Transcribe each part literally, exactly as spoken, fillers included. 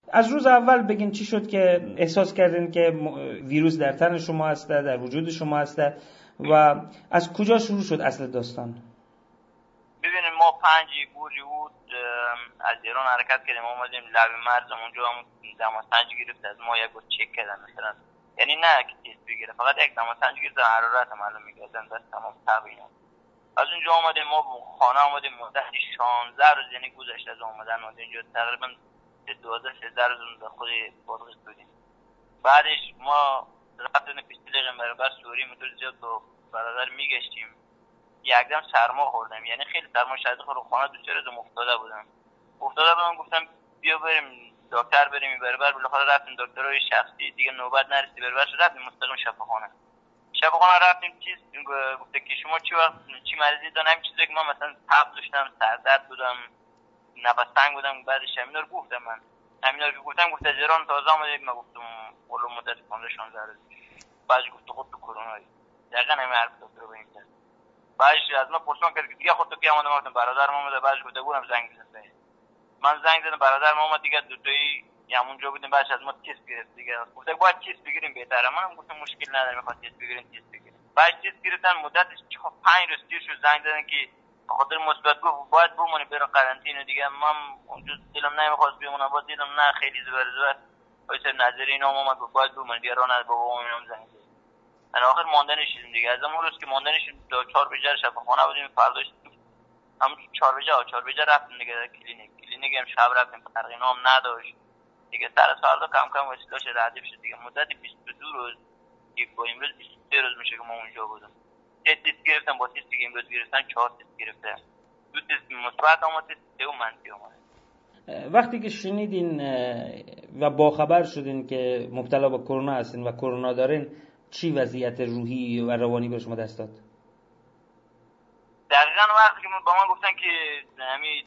از روز اول بگین چی شد که احساس کردین که ویروس در تن شما هسته، در وجود شما هسته و از کجا شروع شد اصل داستان؟ ببینید ما پنج بوری بود از ایران حرکت کردیم، اومدیم لب مرز، اونجا هم دماسنج گرفت از ما، یک بار چک کردن مثلا، یعنی نه که تست بگیره، فقط یک دماسنج گرفت، حرارت معلوم می‌کردن بس تمام تقریبا. از اونجا اومدیم ما خانه اومدیم مدت شانزده روز یعنی گذشت از اومدن ما اینجا، تقریبا دوازده سیزده روز در خود بادغیس بودیم. بعدش ما رفتیم پیشتلیق مربع سوری مدور زیاد با برادر میگشتیم، یکدم سرما خوردم، یعنی خیلی سرما شدید خورد، خانه دو سه روز افتاده بودم افتاده بودم گفتم بیا بریم دکتر بریم بربر، بالاخره رفتیم دکترای شخصی دیگه نوبت نرسید بربر شد، رفتیم مستقیم شفاخانه. شفاخانه رفتیم چیز گفته که شما چی وقت چی مریضی دارین؟ همین چیزی که من مثلا تب داشتم، سردرد بودم، نفس تنگ بودم. بعدش همینا رو گفتم، من همینا رو گفتم، گفت از ایران تازه آمدید. من گفتم ولو مدت پانزده شانزده روز. بعدش گفت خود تو کرونا ای، دقیقاً همین حرف دکتر رو بهم زد. بعدش از من پرسیدم که دیگه خودت کی اومدم؟ گفتم برادرم اومد. بعدش گفت بودم زنگ بزن. من زنگ زدم برادرم اومد دیگه، دو تایی همونجا بودیم. بعدش از ما تست گرفت دیگه، گفت باید تست بگیریم بهتره. منم گفتم مشکل نداره، میخواد تست بگیریم تست بگیریم. بعد تست گرفتن مدتش پنج روز تیر شد، زنگ زدن که خاطر مثبت گفت باید بمونی برو قرنطینه دیگه. من اونجا دلم نمیخواست بمونم، با دیدم نه خیلی زبر زبر واسه نظری اینا اومد گفت باید بمونی دیگه، راه نداره. بابا منم زنگ زد. من آخر ماندن شدیم دیگه. از اون روز که ماندن شدیم تا چهار بجه شفاخانه بودیم. فرداش هم چهار بجه چهار بجه رفتیم دیگه کلینیک. کلینیک هم شب رفتیم، فرقی نام نداشت دیگه. سر فردا کم کم وسیلاش ردیف شد دیگه. مدت بیست و دو روز یک با امروز بیست و سه روز میشه که ما اونجا بودم. سه تست گرفتم، با تستی که امروز گرفتن چهار تست گرفتم. دو تست مثبت اومد، تست سه و منفی اومد. وقتی که شنیدین و باخبر شدین که مبتلا به کرونا هستین و کرونا دارین، چی وضعیت روحی و روانی به شما دست داد؟ دقیقاً وقتی که با من گفتن که همین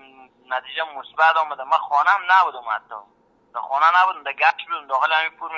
نتیجه مثبت اومده، من خانم نبودم، حتی در خانه نبودم، در گشت بودم داخل همین فرم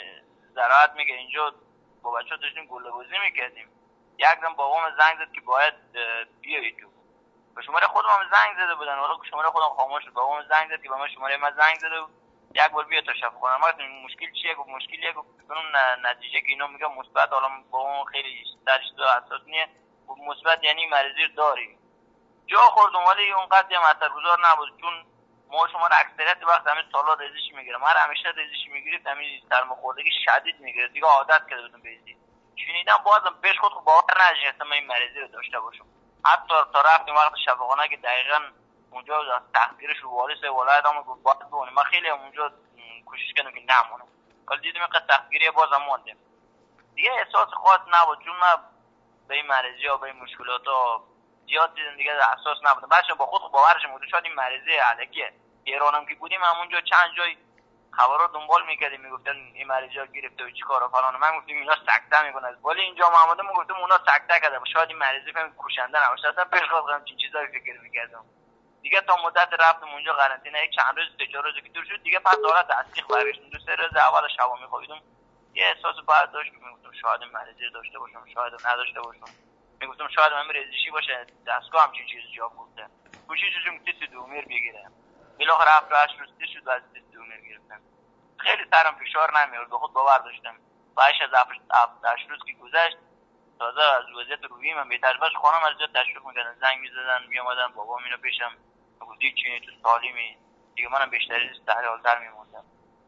زراعت میگه اینجا با بچه‌ها داشتیم گله بازی میکردیم. یک دم بابام زنگ زد که باید بیای تو. به شماره خودم هم زنگ زده بودن، ولی شماره خودم خاموش بود. بابام زنگ زد که به من شماره من زنگ زده بود یک بار بیا تا شفاخانه. ما گفتم مشکل چیه؟ گفت مشکلیه. گفت اون نتیجه که اینا میگه مثبت، حالا بابام خیلی درش دو اساس نیه، گفت مثبت یعنی مریضی داری. جا خوردم ولی اونقدر هم اثرگذار نبود، چون ما شما را اکثریت وقت همین سالا ریزش میگیره. من همیشه ریزش میگیرید، همین سرماخوردگی شدید میگیره دیگه، عادت کرده بودم بهش. شنیدم بازم پیش خود باور نشد من این مریضی رو داشته باشم. حتی تا رفتیم وقت شفاخانه که دقیقاً اونجا از تحقیرش والد ولایت هم گفت باید بمونیم. من خیلی اونجا کوشش کردم که نمونم، ولی دیدم اینقدر تحقیری بازم موندم دیگه. احساس خاص نبود، چون من به این مریضی ها به این مشکلات ها زیاد دیدم دیگه، اساس نبود. بچه با خود باورش بود شاید این مریضی الکیه. ایرانم که بودیم همونجا چند جای خبرها دنبال میکردیم، میگفتن این مریضی ها گرفته و چیکار و فلان. من گفتم اینا سکته میکنن، ولی اینجا محمد من گفتم اونا سکته کرده، شاید این مریضی فهم کوشنده نباشه. اصلا پیش خودم چین چیزایی فکر میکردم دیگه. تا مدت رفتم اونجا قرنطینه، یک چند روز سه چهار روزی که دور شد دیگه، پس حالت اصلی برگشتم. دو سه روز اول شب میخوابیدم یه احساس بعد داشت، میگفتم شاید این مریضی داشته باشم، شاید نداشته باشم. میگفتم شاید من ریزشی باشه، دستگاه همچین چیزی جا گفته. کوشش کردم تست دومیر بگیرم. بالاخره هفت هشت روز تست شد، بعد تست دومیر گرفتم. خیلی سرم فشار نمیاد، به خود باور داشتم. بعد از هفت هشت روز که گذشت تازه از وضعیت روحی من بهتر باش. خانم از زیاد تشویق می‌کردن، زنگ می‌زدن، میومدن بابام اینو پیشم گفتی چی تو سالمی دیگه. منم بیشتری استحال‌تر میموندم.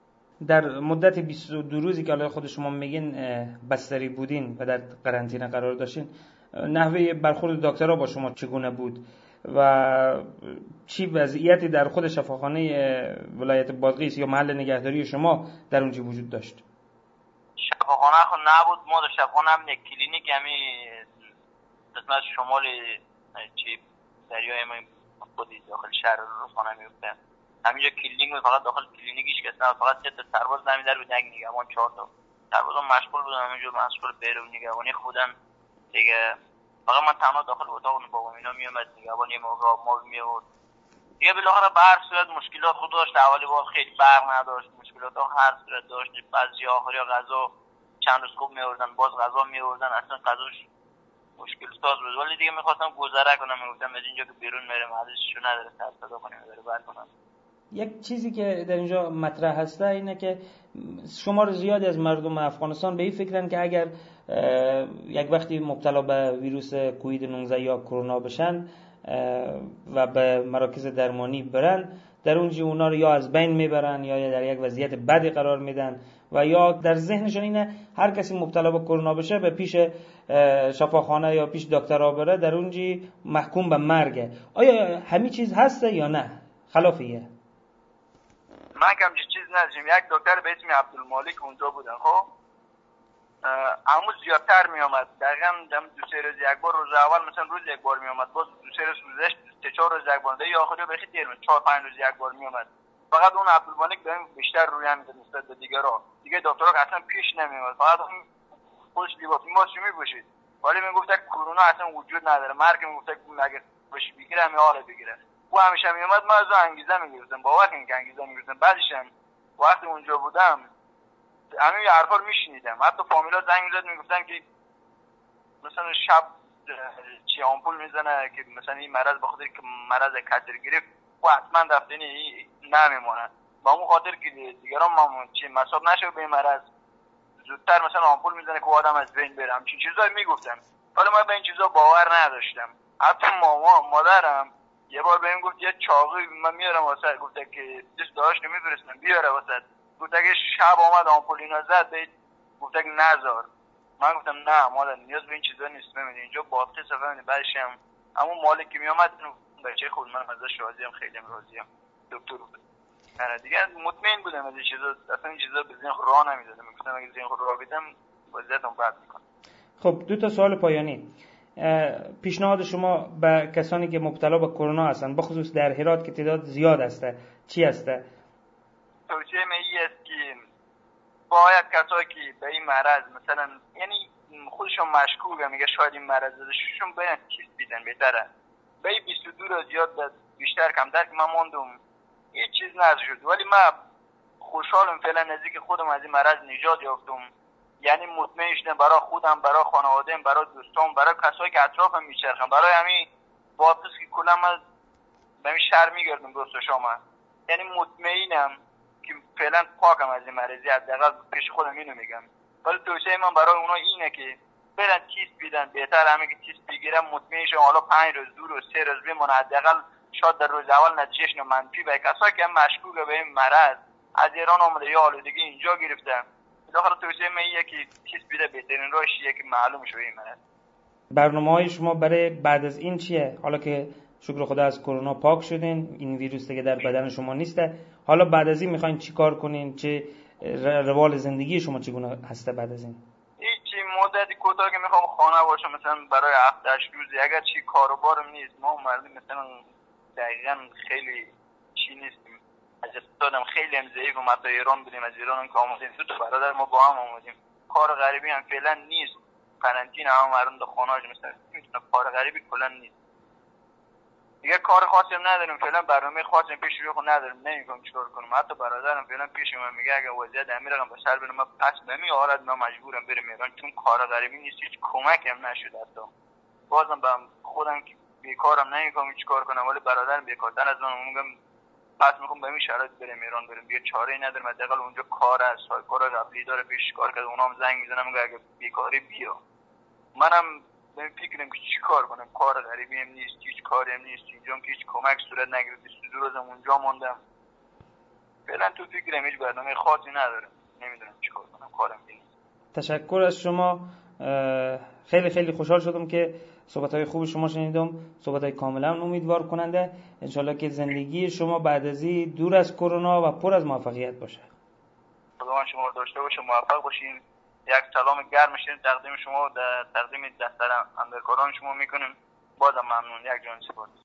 در مدت بیست و دو روزی که الان خود شما میگین بستری بودین و در قرنطینه قرار داشتین، نحوه برخورد دکترها با شما چگونه بود و چی وضعیتی در خود شفاخانه ولایت بادغیس یا محل نگهداری شما در اونجا وجود داشت؟ شفاخانه خود نبود، ما در شفاخانه هم یک کلینیک همی قسمت شمال چی دریای ما خودی داخل شهر رودخانه میفته. همینجا کلینیک فقط داخل کلینیکش که اصلا فقط سه تا سرباز نمیدار بود، یک نگهبان، چهار تا سرباز هم مشغول بودن همینجا مسئول بیرون نگهبانی خودن دیگه. فقط من تنها داخل اتاق بابام اینا میومد، نگهبانی موقع ما میورد دیگه. بالاخره به هر صورت مشکلات خود داشت. اولی بار خیلی برق نداشت، مشکلات ها هر صورت داشت. بعضی آخری غذا چند روز خوب میوردن، باز غذا میوردن، اصلا غذاش مشکل ساز بود. ولی دیگه میخواستم گذره کنم، میگفتم از اینجا که بیرون میرم حدیثشو نداره سر صدا کنیم بره بر کنم. یک چیزی که در اینجا مطرح هسته اینه که شمار زیادی از مردم افغانستان به این فکرن که اگر یک وقتی مبتلا به ویروس کووید نوزده یا کرونا بشن و به مراکز درمانی برن، در اونجا اونا رو یا از بین میبرن یا در یک وضعیت بدی قرار میدن و یا در ذهنشون اینه هر کسی مبتلا به کرونا بشه به پیش شفاخانه یا پیش دکترها بره، در اونجا محکوم به مرگه. آیا همین چیز هسته یا نه خلافیه؟ من کم چیز نداشتم. یک دکتر به اسم عبدالمالک اونجا بودن، خب امو زیادتر می آمد، دقیقا دو سه روز یک بار، روز اول مثلا روز یک بار می آمد، باز دو سه روز گذشت سه چهار روز یک بار، یا آخری بخی دیر می چهار پنج روز یک بار می آمد. فقط اون عبدالمالک بهم بیشتر روی هم میداد نسبت به دیگرها. دیگه دکترها اصلا پیش نمی آمد، فقط اون خودش لباس ماسک میپوشید، ولی میگفت کرونا اصلا وجود نداره، مرگ میگفت مگه بش بگیره همین حاله بگیره. او همیشه می اومد، من از اون انگیزه میگرفتم، باور کنید که انگیزه میگرفتم. بعدش هم وقتی اونجا بودم همین حرفا رو میشنیدم، حتی فامیلا زنگ میزد میگفتن که مثلا شب چی آمپول میزنه که مثلا این مرض به خاطر که مرض کسر گرفت و حتما رفتنی نمیمونه، با اون خاطر که دیگران ما چی مصاب نشه به مرض زودتر مثلا آمپول میزنه که آدم از بین بره. همچین چیزایی میگفتن، ولی من به این چیزا باور نداشتم. حتی ماما مادرم یه بار بهم گفت یه چاقوی من میارم واسه، گفت که دوست داشت میفرستم بیاره واسه، گفت اگه شب آمد آمپول اینا زد بهت، گفت که نذار. من گفتم نه مادر نیاز به این چیزا نیست، ببینید اینجا باطل صفه بعدش هم اما مالک که میومد بچه خود من ازش راضیم، خیلی راضیم. دکتر بود نه دیگه مطمئن بودم از این چیزا، اصلا این چیزا به ذهن راه نمیدادم، میگفتم اگه ذهن خود راه بدم وضعیتم بد میکنه. خب دو تا سوال پایانی. پیشنهاد شما به کسانی که مبتلا به کرونا هستند، بخصوص در هرات که تعداد زیاد هسته، چی هسته؟ توصیه من این است که باید کسایی که به این مرض مثلا یعنی خودشون مشکوکه میگه شاید این مرض داشتشون باید تست بدن بهتره. به این بیست و دو روز زیاد بیشتر کمتر که من موندم هیچ چیز نشد، ولی من خوشحالم فعلا نزدیک خودم از این مرض نجات یافتم. یعنی مطمئن شدم برای خودم، برای خانواده‌ام، برای دوستام، برای کسایی که اطرافم میچرخن، برای همین واپس که کلا من به این شهر میگردم دوست شما. یعنی مطمئنم که فعلا پاکم از این مرضی، حداقل پیش خودم اینو میگم. ولی توصیه من برای اونا اینه که برن تست بدن، بهتر همین که تست بگیرم مطمئن شم حالا پنج روز دو روز سه روز بمونه، حداقل شاید در روز اول نتیجهش منفی به کسایی که مشکوک به این مرض از ایران اومده یا حالودگی اینجا گرفتن. داخل توصیه من اینه که تست بده، بهترین راهیه که معلوم شه این مرض. برنامه‌های شما برای بعد از این چیه؟ حالا که شکر خدا از کرونا پاک شدین، این ویروس دیگه در بدن شما نیسته، حالا بعد از این میخواین چی کار کنین؟ چه روال زندگی شما چگونه هسته بعد از این؟ هیچی مدتی کوتاه که میخوام خانه باشم، مثلا برای هفت هشت روز، اگر چی کاروبارم نیست، ما مردم مثلا دقیقاً خیلی چی نیستیم، از اقتصادم خیلی هم ضعیف، ما تا ایران بودیم، از ایران هم که آمدیم دو تا برادر ما با هم آمدیم، کار غریبی هم فعلا نیست، قرنطینه هم مردم در خانه‌اش مثلا میتونه، کار غریبی کلا نیست دیگه، کار خاصی هم نداریم فعلا، برنامه خاصی پیش رو خود نداریم، نمی‌فهم چیکار کنم. حتی برادرم فعلا پیش من میگه اگه وضعیت امیرم به سر برم پس نمی آورد، من مجبورم برم ایران، چون کار غریبی نیست، هیچ کمکی هم نشد. حتی بازم به خودم که بیکارم نمی‌فهم چیکار کنم، ولی برادرم بیکارتر از من، میگم پس میخوام به این شرایط برم ایران، برم دیگه چاره‌ای ندارم، حداقل اونجا کار است، کار قبلی داره پیش کار کرده، اونام زنگ میزنم میگه اگه بیکاری بیا. منم من فکرم که چی کار کنم، کار غریبی هم نیست، هیچ کاری هم نیست اینجا، که هیچ کمک صورت نگرفت، بیست و دو روزم اونجا موندم، فعلا تو فکرم هیچ برنامه خاصی ندارم، نمیدونم چی کار کنم، کارم نیست. تشکر از شما، خیلی خیلی خوشحال شدم که صحبت‌های خوب شما شنیدم، صحبت‌های کاملا امیدوار کننده. انشالله که زندگی شما بعد از این دور از کرونا و پر از موفقیت باشه. خدا شما رو داشته باشه، موفق باشین. یک سلام گرم شدیم تقدیم شما، در تقدیم دفتر همکاران شما میکنیم. بازم ممنون، یک جان سپاس.